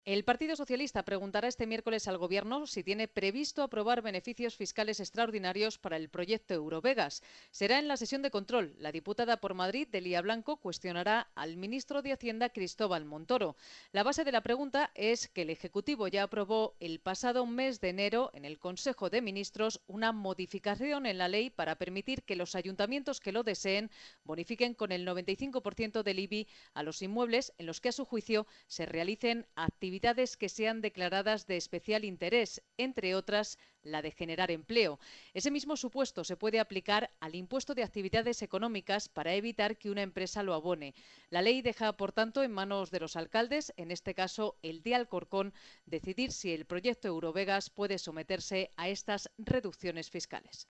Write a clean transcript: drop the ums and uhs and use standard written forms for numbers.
El Partido Socialista preguntará este miércoles al Gobierno si tiene previsto aprobar beneficios fiscales extraordinarios para el proyecto Eurovegas. Será en la sesión de control. La diputada por Madrid, Delia Blanco, cuestionará al ministro de Hacienda, Cristóbal Montoro. La base de la pregunta es que el Ejecutivo ya aprobó el pasado mes de enero en el Consejo de Ministros una modificación en la ley para permitir que los ayuntamientos que lo deseen bonifiquen con el 95% del IBI a los inmuebles en los que, a su juicio, se realicen actividades que sean declaradas de especial interés, entre otras la de generar empleo. Ese mismo supuesto se puede aplicar al impuesto de actividades económicas para evitar que una empresa lo abone. La ley deja, por tanto, en manos de los alcaldes, en este caso el de Alcorcón, decidir si el proyecto Eurovegas puede someterse a estas reducciones fiscales.